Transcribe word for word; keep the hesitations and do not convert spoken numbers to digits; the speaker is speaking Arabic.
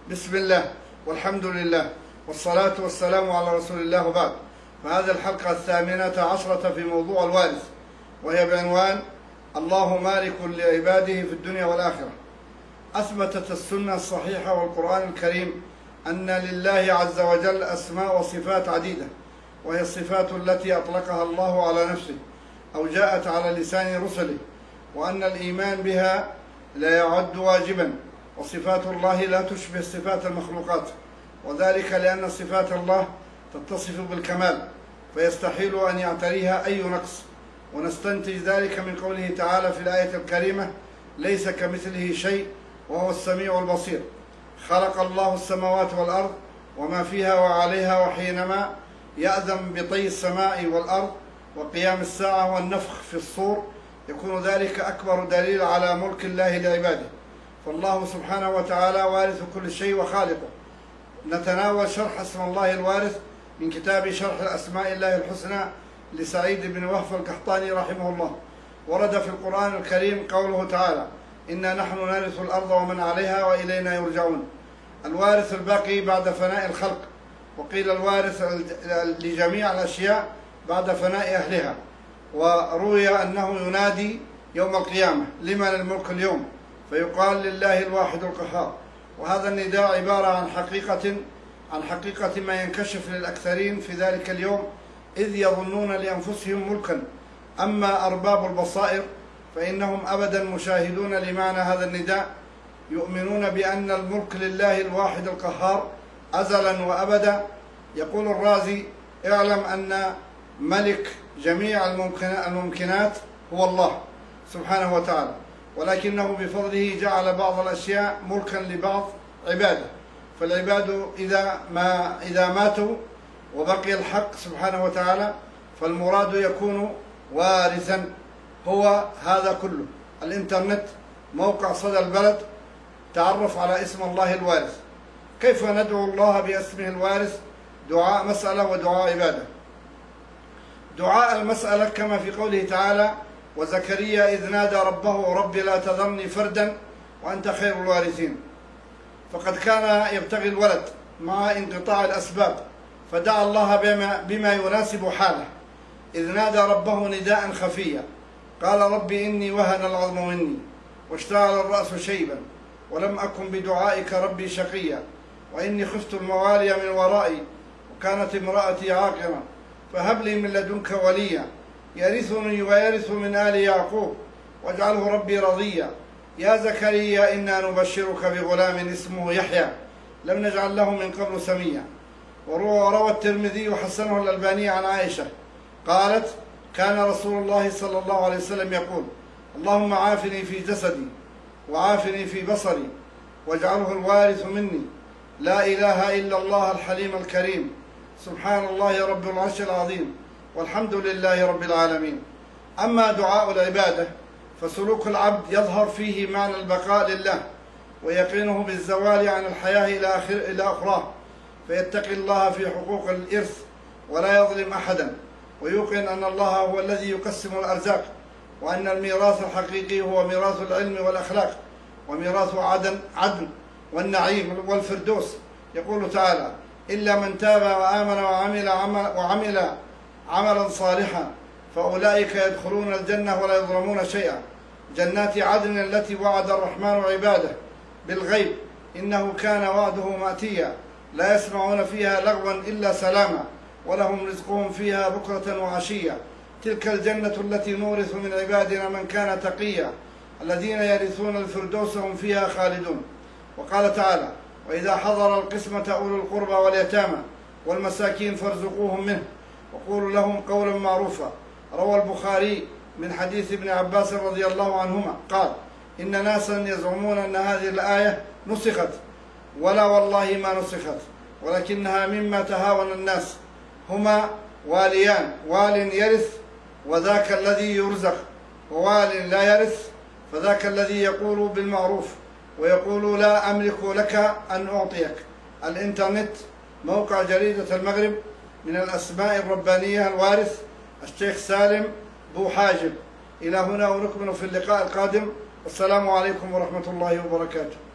بسم الله والحمد لله والصلاة والسلام على رسول الله وبعد. فهذه الحلقة الثامنة عشرة في موضوع الوارث، وهي بعنوان الله مالك لعباده في الدنيا والآخرة. أثبتت السنة الصحيحة والقرآن الكريم أن لله عز وجل أسماء وصفات عديدة، وهي الصفات التي أطلقها الله على نفسه أو جاءت على لسان رسله، وأن الإيمان بها لا يعد واجبا. وصفات الله لا تشبه صفات المخلوقات، وذلك لأن صفات الله تتصف بالكمال، فيستحيل أن يعتريها أي نقص. ونستنتج ذلك من قوله تعالى في الآية الكريمة: ليس كمثله شيء وهو السميع البصير. خلق الله السماوات والأرض وما فيها وعليها، وحينما يأذن بطي السماء والأرض وقيام الساعة والنفخ في الصور يكون ذلك أكبر دليل على ملك الله لعباده. فالله سبحانه وتعالى وارث كل شيء وخالقه. نتناول شرح اسم الله الوارث من كتاب شرح الأسماء الله الحسنى لسعيد بن وهف القحطاني رحمه الله. ورد في القرآن الكريم قوله تعالى: إنا نحن نرث الأرض ومن عليها وإلينا يرجعون. الوارث الباقي بعد فناء الخلق، وقيل الوارث لجميع الأشياء بعد فناء أهلها. وروي أنه ينادي يوم القيامة: لمن الملك اليوم؟ فيقال: لله الواحد القهار. وهذا النداء عبارة عن حقيقة عن حقيقة ما ينكشف للأكثرين في ذلك اليوم، إذ يظنون لأنفسهم ملكا. أما أرباب البصائر فإنهم أبدا مشاهدون لمعنى هذا النداء، يؤمنون بأن الملك لله الواحد القهار أزلا وأبدا. يقول الرازي: اعلم أن ملك جميع الممكنات هو الله سبحانه وتعالى، ولكنه بفضله جعل بعض الأشياء ملكا لبعض عباده. فالعباد إذا ما إذا ماتوا وبقي الحق سبحانه وتعالى، فالمراد يكون وارثا. هو هذا كله. الإنترنت موقع صدى البلد، تعرف على اسم الله الوارث. كيف ندعو الله باسمه الوارث؟ دعاء مسألة ودعاء عبادة. دعاء المسألة كما في قوله تعالى: وزكريا إذ نادى ربه رب لا تذرني فردا وأنت خير الوارثين. فقد كان يبتغي الولد مع انقطاع الأسباب، فدعا الله بما, بما يناسب حاله، إذ نادى ربه نداء خفيا. قال: رب إني وهن العظم مني واشتعل الرأس شيبا ولم أكن بدعائك ربي شقيا، وإني خفت الموالي من ورائي وكانت امرأتي عاقرا، فهب لي من لدنك وليا يرثني ويرث من آل يعقوب واجعله ربي رضيا. يا زكريا إنا نبشرك بغلام اسمه يحيى لم نجعل له من قبل سميا. وروى الترمذي وحسنه الألباني عن عائشة قالت: كان رسول الله صلى الله عليه وسلم يقول: اللهم عافني في جسدي وعافني في بصري واجعله الوارث مني. لا إله إلا الله الحليم الكريم، سبحان الله رب العرش العظيم، والحمد لله رب العالمين. أما دعاء العبادة فسلوك العبد يظهر فيه معنى البقاء لله، ويقينه بالزوال عن الحياة إلى آخر إلى أخراه، فيتقي الله في حقوق الإرث ولا يظلم أحدا، ويوقن أن الله هو الذي يقسم الأرزاق، وأن الميراث الحقيقي هو ميراث العلم والأخلاق، وميراث عدن عدن والنعيم والفردوس. يقول تعالى: إلا من تاب وآمن وعمل عمل وعمل عملا صالحا فأولئك يدخلون الجنة ولا يظلمون شيئا. جنات عدن التي وعد الرحمن عباده بالغيب إنه كان وعده مأتيا، لا يسمعون فيها لغوا إلا سلاما ولهم رزقهم فيها بكرة وعشيا. تلك الجنة التي نورث من عبادنا من كان تقيا، الذين يرثون الفردوس هم فيها خالدون. وقال تعالى: وإذا حضر القسمة أولو القربى واليتامى والمساكين فارزقوهم منه وقولوا لهم قولا معروفا. روى البخاري من حديث ابن عباس رضي الله عنهما قال: إن ناسا يزعمون أن هذه الآية نسخت، ولا والله ما نسخت، ولكنها مما تهاون الناس. هما واليان: وال يرث وذاك الذي يرزق، ووال لا يرث فذاك الذي يقول بالمعروف ويقول لا أملك لك أن أعطيك. الإنترنت موقع جريدة المغرب. من الأسماء الربانية الوارث الشيخ سالم بو حاجب. إلى هنا ونكمل في اللقاء القادم. والسلام عليكم ورحمة الله وبركاته.